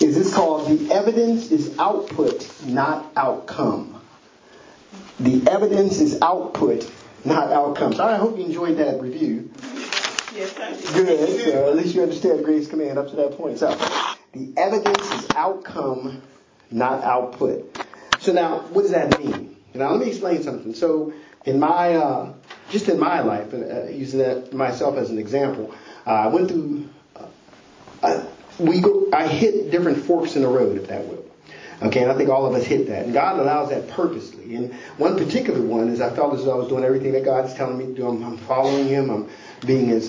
is this called The Evidence is Output, Not Outcome. The evidence is output, not outcomes. I hope you enjoyed that review. Yes, I did. Good. So at least you understand Grace Command up to that point. So the evidence is outcome, not output. So now, what does that mean? Now, let me explain something. So in my, just in my life, using that myself as an example, I went through, I hit different forks in the road, if that will. Okay, and I think all of us hit that. And God allows that purposely. And one particular one is I felt as though I was doing everything that God is telling me to do. I'm following Him. I'm being as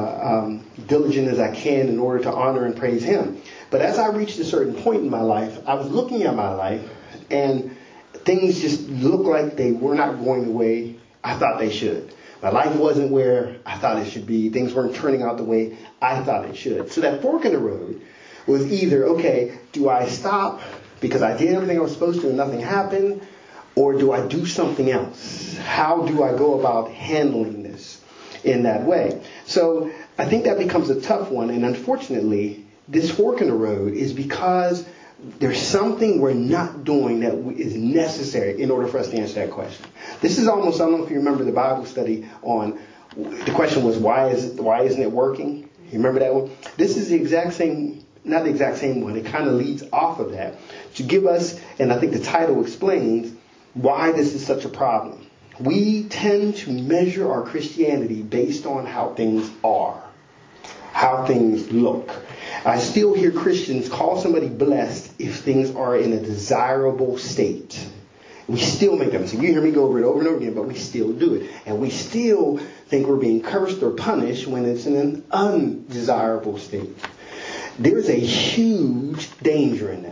diligent as I can in order to honor and praise Him. But as I reached a certain point in my life, I was looking at my life, and things just looked like they were not going the way I thought they should. My life wasn't where I thought it should be. Things weren't turning out the way I thought it should. So that fork in the road was either, okay, do I stop because I did everything I was supposed to and nothing happened, or do I do something else? How do I go about handling this in that way? So I think that becomes a tough one, and unfortunately, this fork in the road is because there's something we're not doing that is necessary in order for us to answer that question. This is almost, I don't know if you remember the Bible study on, the question was, why isn't it working? You remember that one? This is the exact same, not the exact same one. It kind of leads off of that to give us, and I think the title explains why this is such a problem. We tend to measure our Christianity based on how things are, how things look. I still hear Christians call somebody blessed if things are in a desirable state. We still make that mistake. You hear me go over it over and over again, but we still do it. And we still think we're being cursed or punished when it's in an undesirable state. There's a huge danger in that.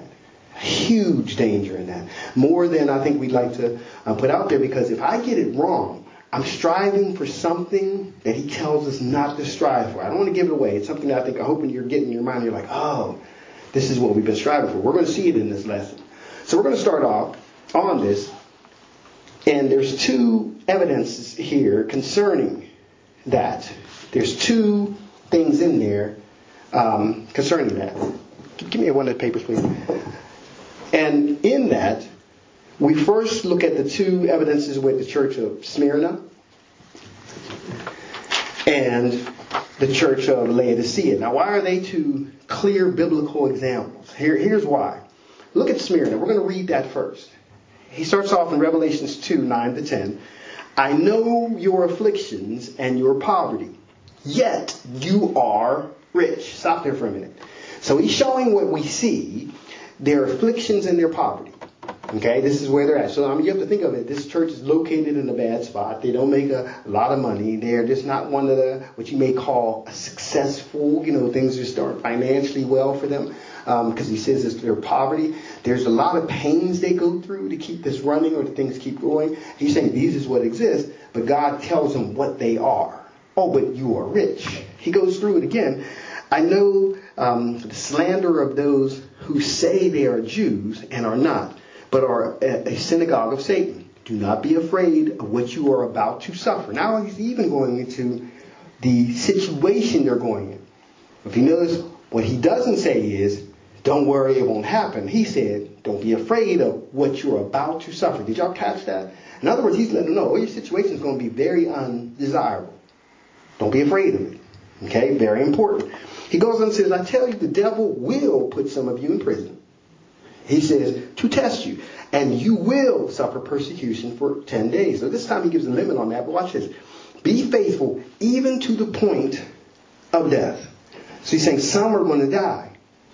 Huge danger in that. More than I think we'd like to put out there, because if I get it wrong, I'm striving for something that He tells us not to strive for. I don't want to give it away. It's something that I think, I hope when you're getting in your mind, you're like, oh, this is what we've been striving for. We're going to see it in this lesson. So we're going to start off on this. And there's two evidences here concerning that. There's two things in there concerning that. Give me one of the papers, please. And in that, we first look at the two evidences with the church of Smyrna and the church of Laodicea. Now, why are they two clear biblical examples? Here's why. Look at Smyrna. We're going to read that first. He starts off in Revelations 2, 9 to 10. I know your afflictions and your poverty, yet you are rich. Stop there for a minute. So he's showing what we see, their afflictions and their poverty. Okay, this is where they're at. So you have to think of it. This church is located in a bad spot. They don't make a lot of money. They're just not one of the, what you may call a successful, things just aren't financially well for them. Because he says it's their poverty. There's a lot of pains they go through to keep this running or to things keep going. He's saying these is what exists, but God tells them what they are. Oh, but you are rich. He goes through it again. I know the slander of those who say they are Jews and are not, but are a synagogue of Satan. Do not be afraid of what you are about to suffer. Now he's even going into the situation they're going in. If you notice, what he doesn't say is, don't worry, it won't happen. He said, don't be afraid of what you're about to suffer. Did y'all catch that? In other words, he's letting them know, your situation is going to be very undesirable. Don't be afraid of it. Okay, very important. He goes on and says, I tell you, the devil will put some of you in prison. He says, to test you. And you will suffer persecution for 10 days. So this time he gives a limit on that. But watch this. Be faithful even to the point of death. So he's saying some are going to die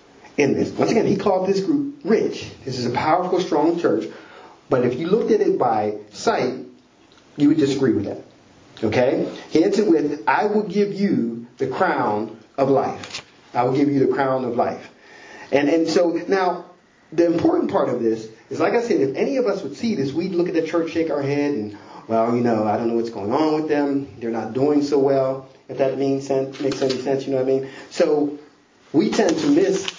in this. Once again, he called this group rich. This is a powerful, strong church. But if you looked at it by sight, you would disagree with that. Okay? He ends it with, I will give you the crown of life. I will give you the crown of life. And so now, the important part of this is, like I said, if any of us would see this, we'd look at the church, shake our head, and, well, I don't know what's going on with them. They're not doing so well, if that makes any sense, you know what I mean? So we tend to miss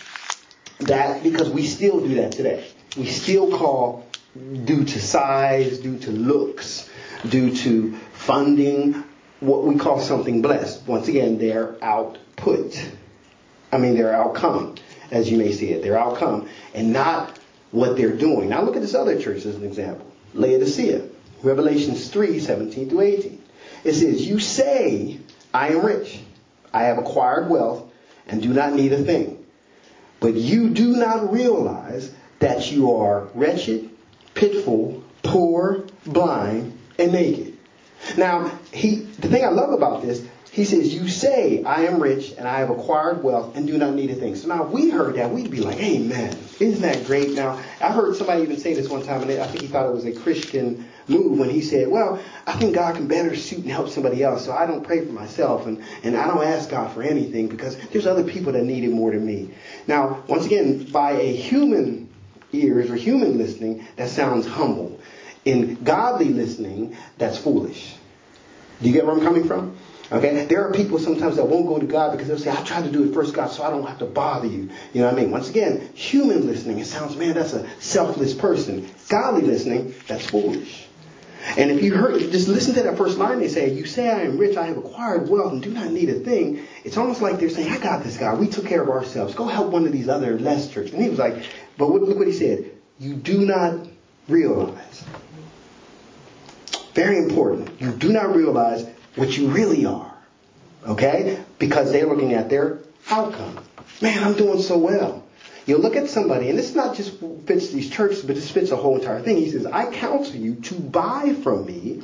that because we still do that today. We still call, due to size, due to looks, due to funding, what we call something blessed. Once again, their output. Their outcome. as you may see it, their outcome, and not what they're doing. Now look at this other church as an example. Laodicea, Revelations 3:17-18. It says, you say, I am rich. I have acquired wealth and do not need a thing. But you do not realize that you are wretched, pitiful, poor, blind, and naked. Now, the thing I love about this, he says, you say, I am rich and I have acquired wealth and do not need a thing. So now if we heard that, we'd be like, amen. Isn't that great? Now, I heard somebody even say this one time, and I think he thought it was a Christian move when he said, well, I think God can better suit and help somebody else, so I don't pray for myself and I don't ask God for anything because there's other people that need it more than me. Now, once again, by a human ears or human listening, that sounds humble. In godly listening, that's foolish. Do you get where I'm coming from? Okay, there are people sometimes that won't go to God because they'll say, I tried to do it first, God, so I don't have to bother you. You know what I mean? Once again, human listening, it sounds, man, that's a selfless person. Godly listening, that's foolish. And if you heard, just listen to that first line they say, you say I am rich, I have acquired wealth and do not need a thing. It's almost like they're saying, I got this, God. We took care of ourselves. Go help one of these other less churches. And he was like, but look what he said. You do not realize. Very important. You do not realize what you really are. Okay? Because they're looking at their outcome. Man, I'm doing so well. You look at somebody, and this not just fits these churches, but this fits the whole entire thing. He says, I counsel you to buy from me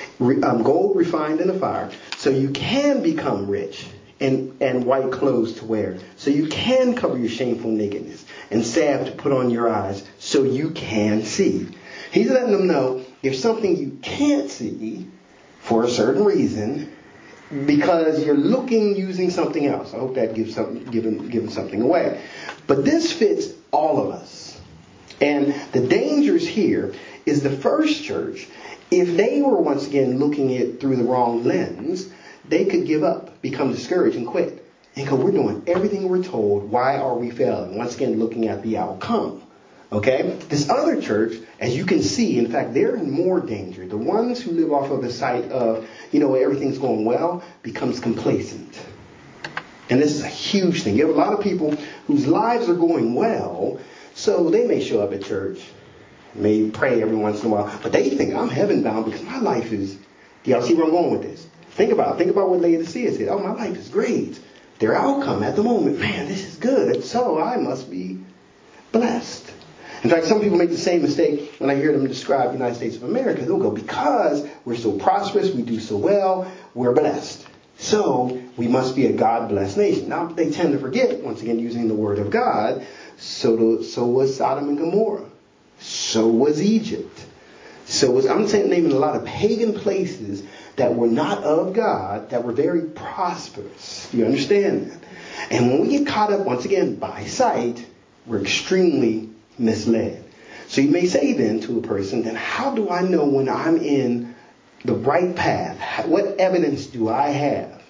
gold refined in the fire, so you can become rich, and white clothes to wear, so you can cover your shameful nakedness, and salve to put on your eyes, so you can see. He's letting them know there's something you can't see for a certain reason, because you're looking using something else. I hope that gives giving something away. But this fits all of us. And the dangers here is the first church, if they were once again looking at it through the wrong lens, they could give up, become discouraged, and quit. And go, we're doing everything we're told. Why are we failing? Once again, looking at the outcome. Okay? This other church, as you can see, in fact, they're in more danger. The ones who live off of the site of, everything's going well, becomes complacent. And this is a huge thing. You have a lot of people whose lives are going well, so they may show up at church, may pray every once in a while, but they think I'm heaven bound because my life is, do y'all see where I'm going with this? Think about what Laodicea said. Oh, my life is great. Their outcome at the moment, man, this is good. So I must be blessed. In fact, some people make the same mistake when I hear them describe the United States of America. They'll go, because we're so prosperous, we do so well, we're blessed. So we must be a God-blessed nation. Now, they tend to forget, once again, using the word of God, so was Sodom and Gomorrah. So was Egypt. I'm naming a lot of pagan places that were not of God, that were very prosperous. You understand that? And when we get caught up, once again, by sight, we're extremely misled. So you may say then to a person, then how do I know when I'm in the right path? What evidence do I have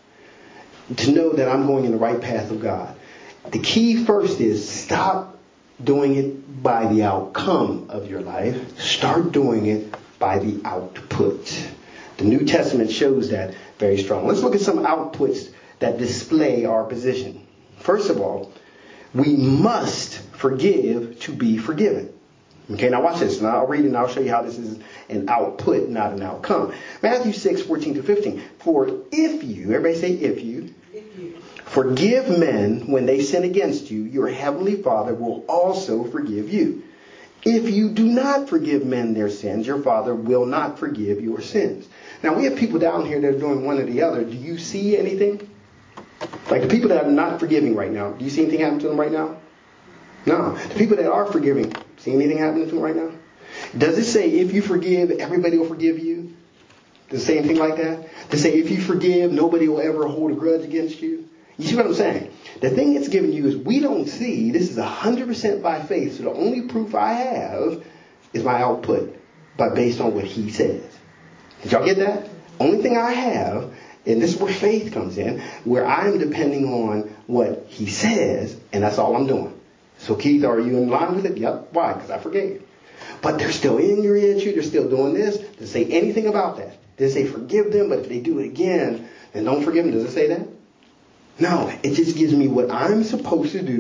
to know that I'm going in the right path of God? The key first is stop doing it by the outcome of your life. Start doing it by the output. The New Testament shows that very strong. Let's look at some outputs that display our position. First of all, we must forgive to be forgiven. Okay, now watch this. Now I'll read it and I'll show you how this is an output, not an outcome. Matthew 6:14-15. For if you, everybody say if you, forgive men when they sin against you, your heavenly Father will also forgive you. If you do not forgive men their sins, your Father will not forgive your sins. Now we have people down here that are doing one or the other. Do you see anything? Like the people that are not forgiving right now, do you see anything happen to them right now? No. The people that are forgiving, see anything happening to them right now? Does it say if you forgive, everybody will forgive you? Does it say anything like that? Does it say if you forgive, nobody will ever hold a grudge against you? You see what I'm saying? The thing it's giving you is we don't see, this is 100% by faith, so the only proof I have is my output based on what he says. Did y'all get that? Only thing I have, and this is where faith comes in, where I'm depending on what he says, and that's all I'm doing. So Keith, are you in line with it? Yep. Why? Because I forgave. But they're still angry at you. They're still doing this. Does it say anything about that? Does it say forgive them, but if they do it again, then don't forgive them? Does it say that? No. It just gives me what I'm supposed to do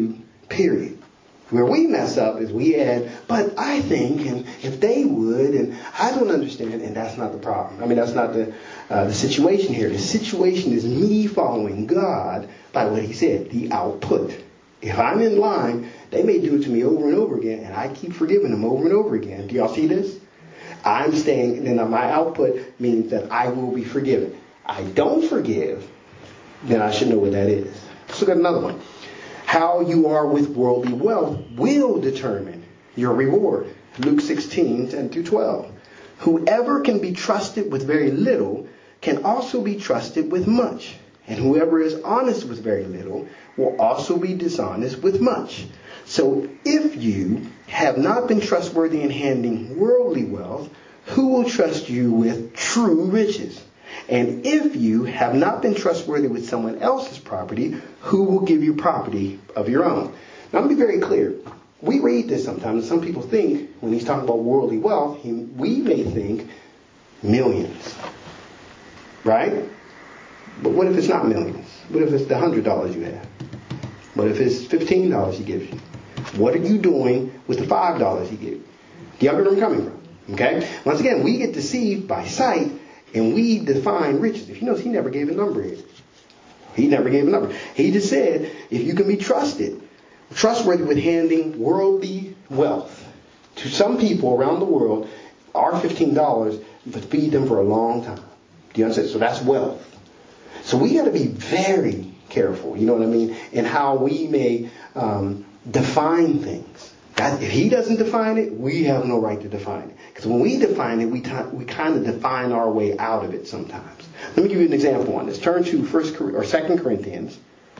period. Where we mess up is we add, but I think, and if they would, and I don't understand, and that's not the problem. I mean, that's not the situation here. The situation is me following God by what he said, the output. If I'm in line, they may do it to me over and over again, and I keep forgiving them over and over again. Do y'all see this? I'm staying, and then my output means that I will be forgiven. I don't forgive, then I should know what that is. Let's look at another one. How you are with worldly wealth will determine your reward. Luke 16:10-12. Whoever can be trusted with very little can also be trusted with much. And whoever is honest with very little will also be dishonest with much. So if you have not been trustworthy in handling worldly wealth, who will trust you with true riches? And if you have not been trustworthy with someone else's property, who will give you property of your own? Now, let me be very clear. We read this sometimes, and some people think, when he's talking about worldly wealth, we may think millions. Right? But what if it's not millions? What if it's the $100 you have? What if it's $15 he gives you? What are you doing with the $5 he gives you? Do y'all get where I'm coming from? Okay? Once again, we get deceived by sight, and we define riches. If you notice, he never gave a number here. He never gave a number. He just said, if you can be trustworthy with handing worldly wealth. To some people around the world, our $15 would feed them for a long time. Do you understand? So that's wealth. So we got to be very careful, you know what I mean, in how we may define things. If he doesn't define it, we have no right to define it. Because when we define it, we kind of define our way out of it sometimes. Let me give you an example on this. Turn to 2 Corinthians.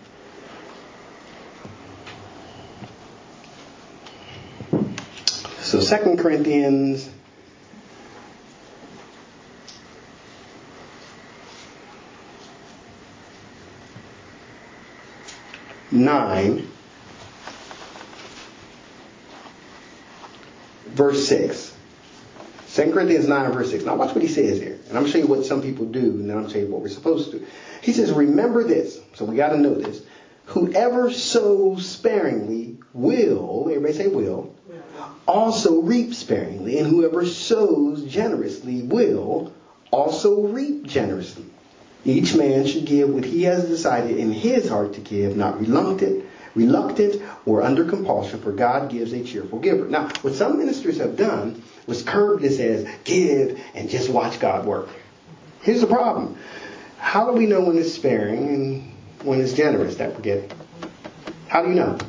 So 2 Corinthians 9, verse 6. 2 Corinthians 9, verse 6. Now watch what he says here. And I'm going to show you what some people do, and then I'm going to show you what we're supposed to do. He says, remember this. So we got to know this. Whoever sows sparingly will, everybody say will, also reap sparingly. And whoever sows generously will also reap generously. Each man should give what he has decided in his heart to give, not reluctant or under compulsion, for God gives a cheerful giver. Now, what some ministers have done was curb this as give and just watch God work. Here's the problem. How do we know when it's sparing and when it's generous that we're getting? How do you know?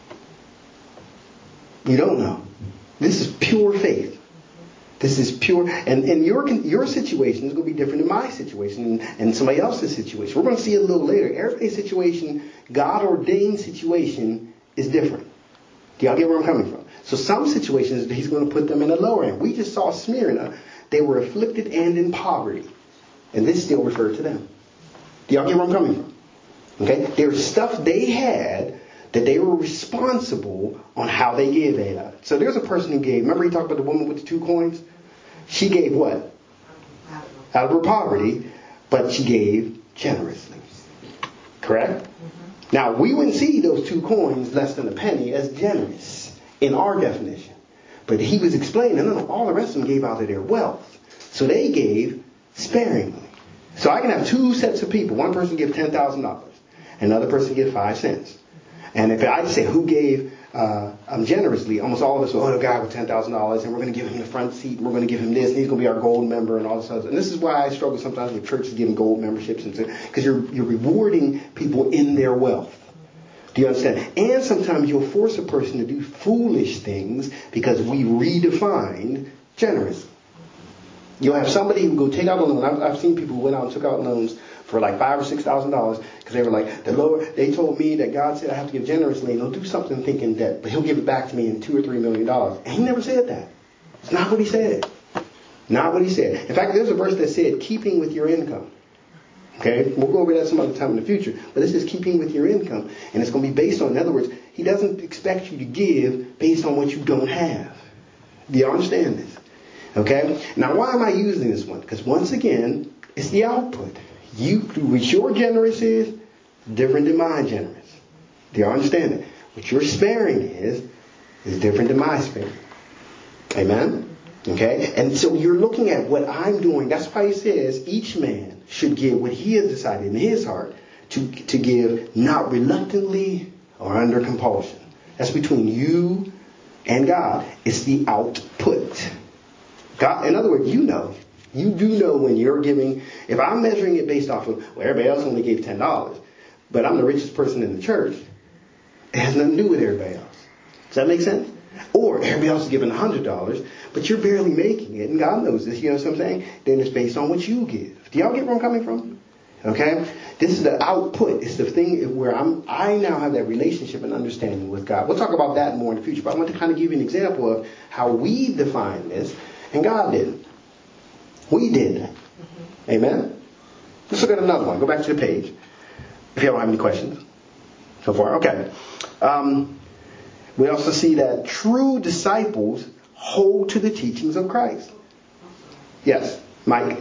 You don't know. This is pure faith. This is pure, and your situation is going to be different than my situation and somebody else's situation. We're going to see it a little later. Everybody's situation, God-ordained situation, is different. Do y'all get where I'm coming from? So some situations, he's going to put them in the lower end. We just saw Smyrna. They were afflicted and in poverty. And this still referred to them. Do y'all get where I'm coming from? Okay? There's stuff they had that they were responsible on how they gave that. So there's a person who gave, remember he talked about the woman with the 2 coins? She gave what? Out of her poverty, but she gave generously. Correct? Mm-hmm. Now, we wouldn't see those 2 coins less than a penny as generous in our definition. But he was explaining, no, all the rest of them gave out of their wealth. So they gave sparingly. So I can have 2 sets of people. One person give $10,000. Another person give 5 cents. And if I say who gave generously, almost all of us will, a guy with $10,000, and we're going to give him the front seat, and we're going to give him this, and he's going to be our gold member, and all this other. And this is why I struggle sometimes with churches giving gold memberships, because you're rewarding people in their wealth. Do you understand? And sometimes you'll force a person to do foolish things because we redefined generous. You'll have somebody who go take out a loan. I've seen people who went out and took out loans for like $5,000 or $6,000 because they were like, they told me that God said I have to give generously, and he'll do something thinking that, but he'll give it back to me in $2 or $3 million. And he never said that. It's not what he said. Not what he said. In fact, there's a verse that said, keeping with your income. Okay? We'll go over that some other time in the future. But this is keeping with your income. And it's going to be based on, in other words, he doesn't expect you to give based on what you don't have. Do you understand this? Okay? Now, why am I using this one? Because once again, it's the output. What your generous is different than my generous. Do you understand it? What your sparing is different than my sparing. Amen? Okay? And so you're looking at what I'm doing. That's why he says each man should give what he has decided in his heart to give, not reluctantly or under compulsion. That's between you and God. It's the output. God, in other words, you do know when you're giving. If I'm measuring it based off of, well, everybody else only gave $10, but I'm the richest person in the church, it has nothing to do with everybody else. Does that make sense? Or everybody else is giving $100, but you're barely making it, and God knows this, you know what I'm saying? Then it's based on what you give. Do y'all get where I'm coming from? Okay? This is the output. It's the thing where I now have that relationship and understanding with God. We'll talk about that more in the future, but I want to kind of give you an example of how we define this, and God didn't. We did. Amen? Let's look at another one. Go back to the page. If you don't have any questions so far. Okay. We also see that true disciples hold to the teachings of Christ. Yes, Mike.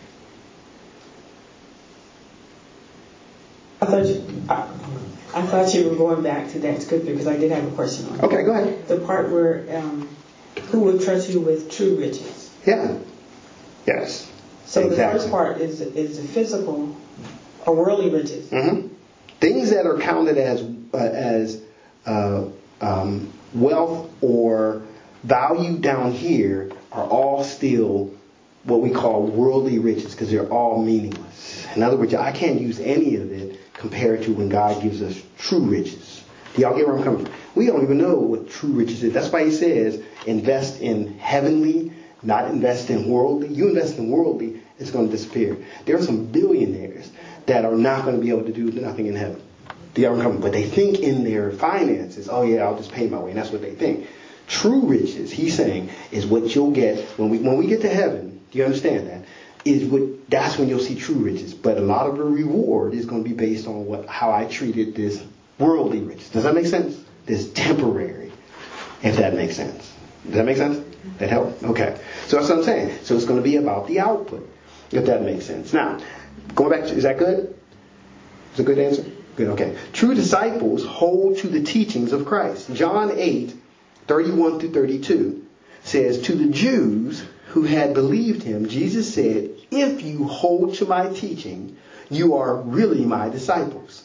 I thought you were going back to that scripture because I did have a question on it. Okay, go ahead. The part where who will trust you with true riches. Yeah. Yes. So exactly. The first part is the physical or worldly riches. Mm-hmm. Things that are counted as wealth or value down here are all still what we call worldly riches because they're all meaningless. In other words, I can't use any of it compared to when God gives us true riches. Do y'all get where I'm coming from? We don't even know what true riches is. That's why he says invest in heavenly, not invest in worldly. You invest in worldly, it's going to disappear. There are some billionaires that are not going to be able to do nothing in heaven. Do y'all come? But they think in their finances, oh yeah, I'll just pay my way. And that's what they think. True riches, he's saying, is what you'll get when we get to heaven. Do you understand that? That's when you'll see true riches. But a lot of the reward is going to be based on how I treated this worldly riches. Does that make sense? This temporary, if that makes sense. Does that make sense? That help? Okay. So that's what I'm saying. So it's going to be about the output, if that makes sense. Now, going back to, is that good? Is it a good answer? Good, okay. True disciples hold to the teachings of Christ. John 8:31-32 says, to the Jews who had believed him, Jesus said, if you hold to my teaching, you are really my disciples.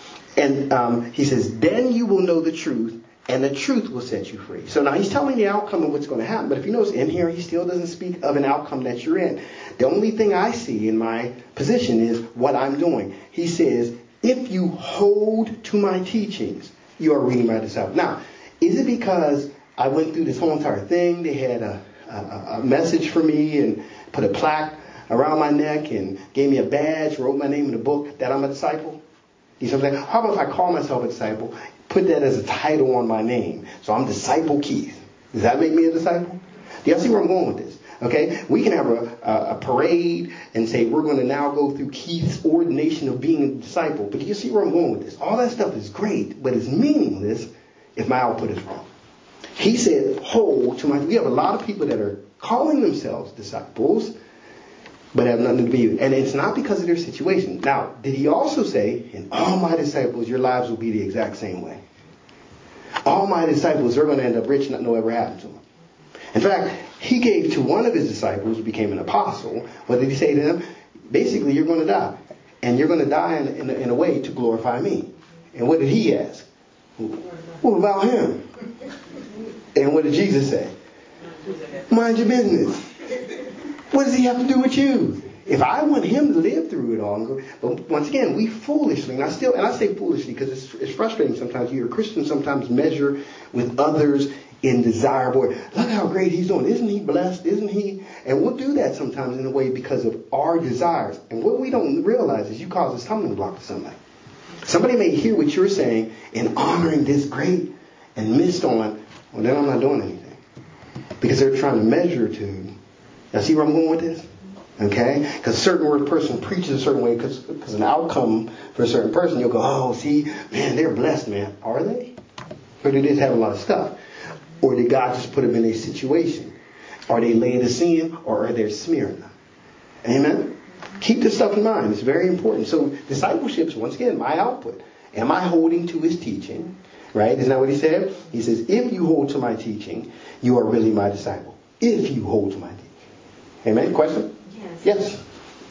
And he says, then you will know the truth, and the truth will set you free. So now he's telling the outcome of what's going to happen. But if you notice in here, he still doesn't speak of an outcome that you're in. The only thing I see in my position is what I'm doing. He says, if you hold to my teachings, you are really my disciple. Now, is it because I went through this whole entire thing? They had a message for me and put a plaque around my neck and gave me a badge, wrote my name in the book that I'm a disciple? You see what I'm saying? How about if I call myself a disciple, put that as a title on my name? So I'm Disciple Keith. Does that make me a disciple? Do y'all see where I'm going with this? Okay? We can have a parade and say we're going to now go through Keith's ordination of being a disciple. But do you see where I'm going with this? All that stuff is great, but it's meaningless if my output is wrong. He said, hold to my... We have a lot of people that are calling themselves disciples, but have nothing to be... And it's not because of their situation. Now, did he also say, in all my disciples, your lives will be the exact same way? All my disciples, they're going to end up rich and nothing will ever happen to them. In fact, he gave to one of his disciples who became an apostle, what did he say to them? Basically, you're going to die. And you're going to die in a way to glorify me. And what did he ask? What about him? And what did Jesus say? Mind your business. What does he have to do with you? If I want him to live through it all, but once again, we foolishly, and I say foolishly because it's frustrating sometimes. You're a Christian, sometimes measure with others in desirable. Look how great he's doing. Isn't he blessed? Isn't he? And we'll do that sometimes in a way because of our desires. And what we don't realize is you cause a stumbling block to somebody. Somebody may hear what you're saying and honoring this great and missed on, well, then I'm not doing anything. Because they're trying to measure to, now see where I'm going with this? Okay? Because a certain person preaches a certain way because an outcome for a certain person, you'll go, oh, see, man, they're blessed, man. Are they? Or do they just have a lot of stuff? Or did God just put them in a situation? Are they Laodicean or are they Smyrna? Amen? Keep this stuff in mind. It's very important. So discipleship is, once again, my output. Am I holding to his teaching? Right? Isn't that what he said? He says, if you hold to my teaching, you are really my disciple. If you hold to my teaching. Amen? Question? Yes.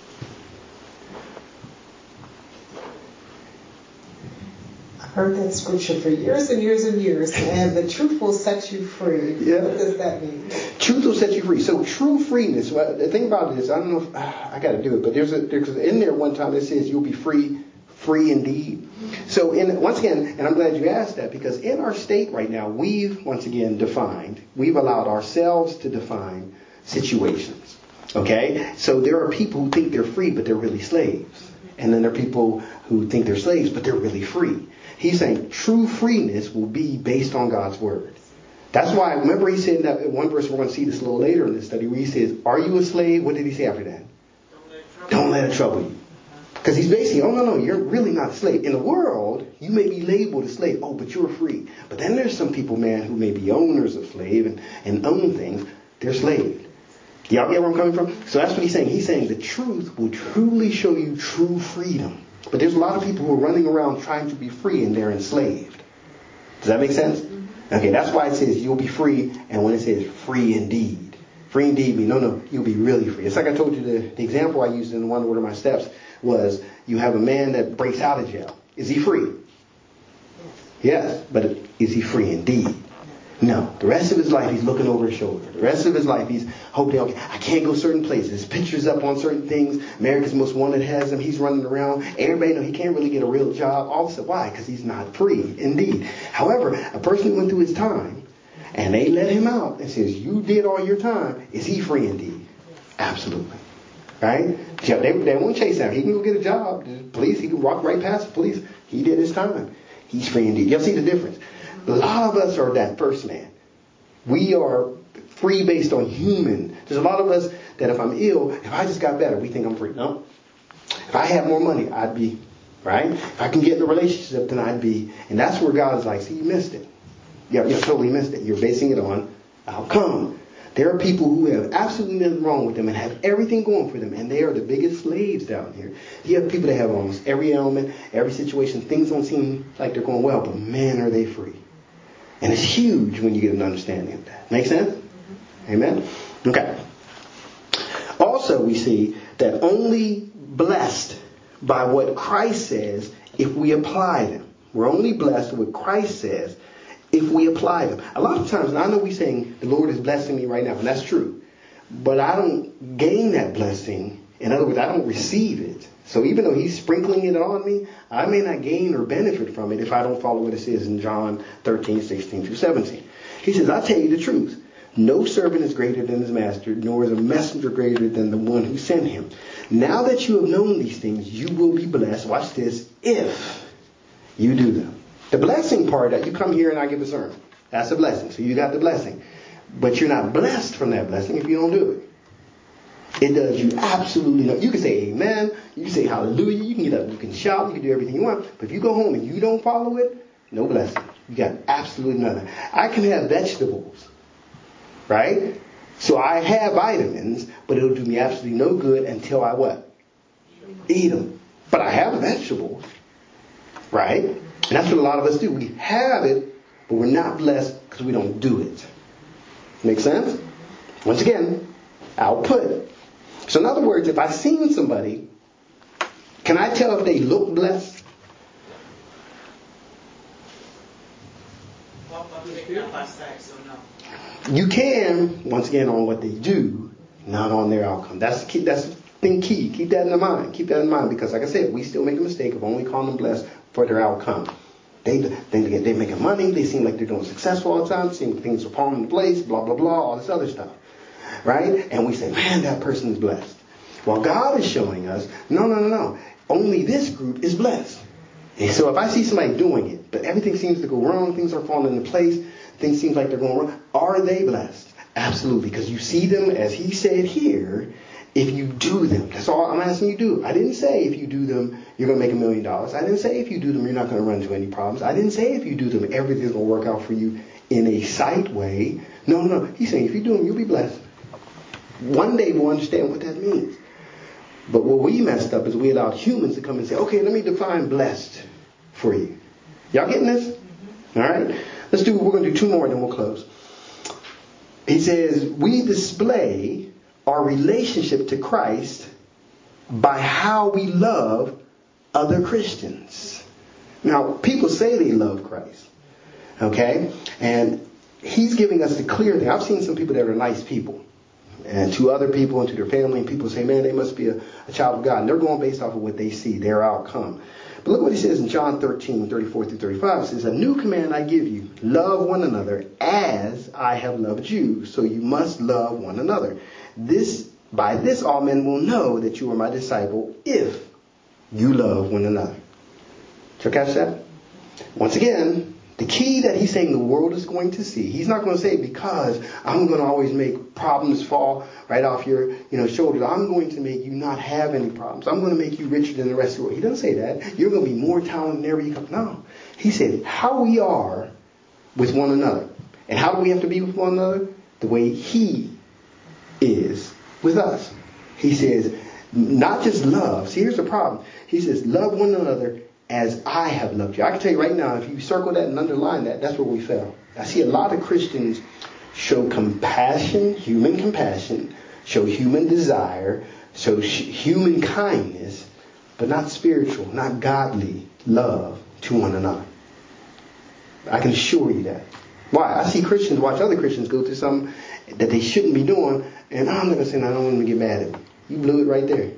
Heard that scripture for years and years and years, and the truth will set you free. Yeah. What does that mean? Truth will set you free. So true freeness. Well, the thing about it is, I don't know if I got to do it, but there's in there one time it says you'll be free indeed. So once again, and I'm glad you asked that, because in our state right now, we've once again we've allowed ourselves to define situations. Okay, so there are people who think they're free, but they're really slaves, and then there are people who think they're slaves, but they're really free. He's saying true freeness will be based on God's word. That's why, remember he said in that one verse, we're going to see this a little later in this study, where he says, are you a slave? What did he say after that? Don't let it trouble you. Because he's basically, no, you're really not a slave. In the world, you may be labeled a slave. Oh, but you're free. But then there's some people, man, who may be owners of slave and own things. They're slaves. Y'all get where I'm coming from? So that's what he's saying. He's saying the truth will truly show you true freedom. But there's a lot of people who are running around trying to be free and they're enslaved. Does that make sense? Okay, that's why it says you'll be free, and when it says free indeed. Free indeed means, no, you'll be really free. It's like I told you, the example I used in one of my steps was you have a man that breaks out of jail. Is he free? Yes, but is he free indeed? No. The rest of his life, he's looking over his shoulder. The rest of his life, he's hoping, okay, I can't go certain places. His picture's up on certain things. America's Most Wanted has him. He's running around. Everybody knows he can't really get a real job. All of a sudden, why? Because he's not free, indeed. However, a person who went through his time, and they let him out and says, you did all your time, is he free indeed? Absolutely. Right? They won't chase him. He can go get a job. The police, he can walk right past the police. He did his time. He's free indeed. Y'all see the difference? A lot of us are that first man. We are free based on human. There's a lot of us that if I'm ill, if I just got better, we think I'm free. No. If I had more money, I'd be. Right? If I can get in a relationship, then I'd be. And that's where God's like, see, you missed it. You totally missed it. You're basing it on outcome. There are people who have absolutely nothing wrong with them and have everything going for them, and they are the biggest slaves down here. You have people that have almost every element, every situation. Things don't seem like they're going well, but man, are they free. And it's huge when you get an understanding of that. Make sense? Mm-hmm. Amen? Okay. Also, we see that only blessed by what Christ says if we apply them. We're only blessed with what Christ says if we apply them. A lot of times, and I know we're saying the Lord is blessing me right now, and that's true. But I don't gain that blessing. In other words, I don't receive it. So even though he's sprinkling it on me, I may not gain or benefit from it if I don't follow what it says in John 13:16-17. He says, I tell you the truth. No servant is greater than his master, nor is a messenger greater than the one who sent him. Now that you have known these things, you will be blessed. Watch this. If you do them. The blessing part, that you come here and I give a sermon. That's a blessing. So you got the blessing. But you're not blessed from that blessing if you don't do it. It does you absolutely no. You can say amen. You can say hallelujah. You can get up. You can shout. You can do everything you want. But if you go home and you don't follow it, no blessing. You got absolutely nothing. I can have vegetables. Right? So I have vitamins, but it'll do me absolutely no good until I what? Eat them. But I have vegetables. Right? And that's what a lot of us do. We have it, but we're not blessed because we don't do it. Make sense? Once again, output. So in other words, if I've seen somebody, can I tell if they look blessed? You can, once again, on what they do, not on their outcome. That's the thing key. Keep that in mind. Keep that in mind because, like I said, we still make a mistake of only calling them blessed for their outcome. They're making money. They seem like they're doing successful all the time. Seem like things are falling into place. Blah, blah, blah. All this other stuff. Right? And we say, man, that person is blessed. Well, God is showing us, no. Only this group is blessed. And so if I see somebody doing it, but everything seems to go wrong, things are falling into place, things seem like they're going wrong, are they blessed? Absolutely. Because you see them, as he said here, if you do them. That's all I'm asking you to do. I didn't say if you do them, you're going to make $1 million. I didn't say if you do them, you're not going to run into any problems. I didn't say if you do them, everything's going to work out for you in a sight way. No. He's saying if you do them, you'll be blessed. One day we'll understand what that means. But what we messed up is we allowed humans to come and say, okay, let me define blessed for you. Y'all getting this? All right. do two more and then we'll close. He says, we display our relationship to Christ by how we love other Christians. Now, people say they love Christ. Okay? And he's giving us the clear thing. I've seen some people that are nice people. And to other people and to their family, and people say, man, they must be a child of God. And they're going based off of what they see, their outcome. But look what he says in John 13, 34 through 35. It says, a new command I give you, love one another as I have loved you. So you must love one another. By this all men will know that you are my disciple if you love one another. Did you catch that? Once again, the key that he's saying the world is going to see. He's not going to say, because I'm going to always make problems fall right off your shoulders. I'm going to make you not have any problems. I'm going to make you richer than the rest of the world. He doesn't say that. You're going to be more talented than ever you come. No. He said how we are with one another. And how do we have to be with one another? The way he is with us. He says, not just love. See, here's the problem. He says, love one another as I have loved you. I can tell you right now, if you circle that and underline that, that's where we fell. I see a lot of Christians show compassion, human compassion, show human desire, show human kindness, but not spiritual, not godly love to one another. I can assure you that. Why? I see Christians watch other Christians go through something that they shouldn't be doing, and I'm going to say, I don't want them to get mad at me. You blew it right there.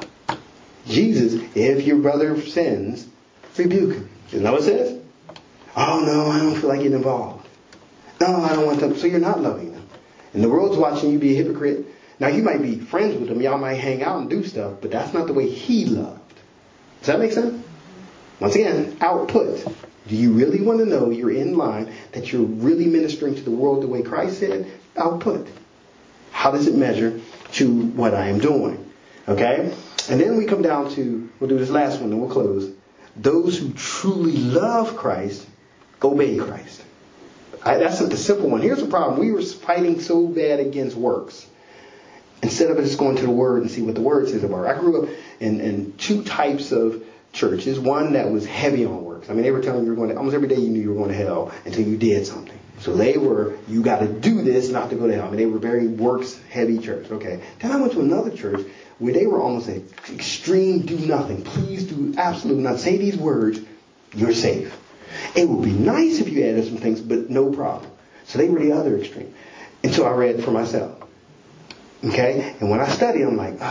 Jesus, if your brother sins, rebuke him. Isn't that what it says? Oh no, I don't feel like getting involved. No, I don't want them. So you're not loving them. And the world's watching you be a hypocrite. Now you might be friends with them. Y'all might hang out and do stuff, but that's not the way he loved. Does that make sense? Once again, output. Do you really want to know you're in line, that you're really ministering to the world the way Christ said? Output. How does it measure to what I am doing? Okay? And then we come down to, we'll do this last one and we'll close. Those who truly love Christ, obey Christ. That's the simple one. Here's the problem. We were fighting so bad against works, instead of just going to the Word and see what the Word says about it. I grew up in two types of churches. One that was heavy on works. I mean, they were telling you almost every day you knew you were going to hell until you did something. So they were, you got to do this not to go to hell. I mean, they were very works-heavy church. Okay. Then I went to another church where they were almost an extreme do nothing. Please do absolutely not. Say these words, you're safe. It would be nice if you added some things, but no problem. So they were the other extreme. And so I read for myself. Okay? And when I study, I'm like,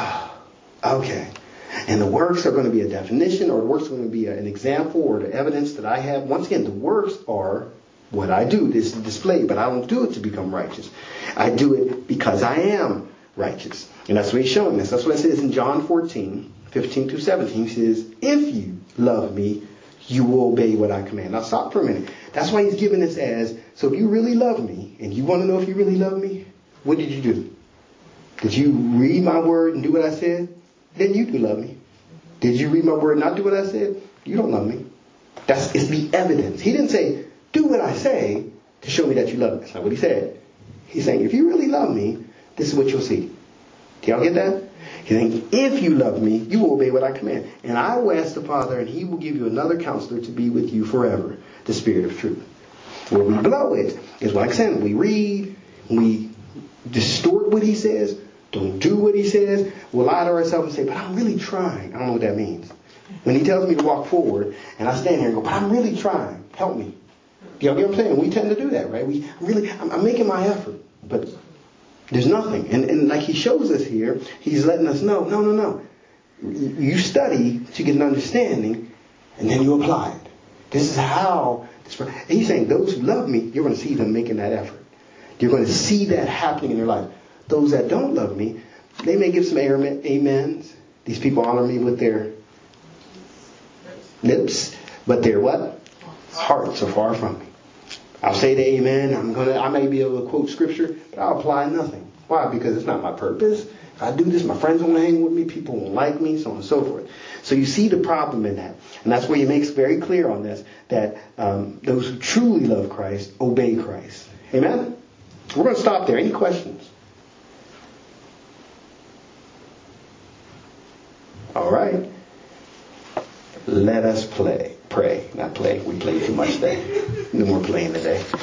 okay. And the works are going to be a definition, or the works are going to be an example or the evidence that I have. Once again, the works are what I do. This is display, but I don't do it to become righteous. I do it because I am righteous. And that's what he's showing us. That's what it says in John 14, 15 to 17. He says, if you love me, you will obey what I command. Now stop for a minute. That's why he's giving this as, so if you really love me, and you want to know if you really love me, what did you do? Did you read my word and do what I said? Then you do love me. Did you read my word and not do what I said? You don't love me. It's the evidence. He didn't say, do what I say to show me that you love me. That's not what he said. He's saying, if you really love me, this is what you'll see. Do y'all get that? He's saying, if you love me, you will obey what I command. And I will ask the Father, and he will give you another counselor to be with you forever, the Spirit of truth. Where we blow it is, like I said, we read, we distort what he says, don't do what he says, we'll lie to ourselves and say, but I'm really trying. I don't know what that means. When he tells me to walk forward, and I stand here and go, but I'm really trying. Help me. Do y'all get what I'm saying? We tend to do that, right? I'm making my effort, but there's nothing. And like he shows us here, he's letting us know, no. You study to get an understanding, and then you apply it. This is how. And he's saying, those who love me, you're going to see them making that effort. You're going to see that happening in their life. Those that don't love me, they may give some amens. These people honor me with their lips, but their what? Hearts are far from me. I'll say the amen. I may be able to quote scripture, but I'll apply nothing. Why? Because it's not my purpose. If I do this, my friends won't hang with me, people won't like me, so on and so forth. So you see the problem in that. And that's where he makes very clear on this, that those who truly love Christ obey Christ. Amen? We're going to stop there. Any questions? All right. Let us pray. Not play. We played too much today. No more playing today.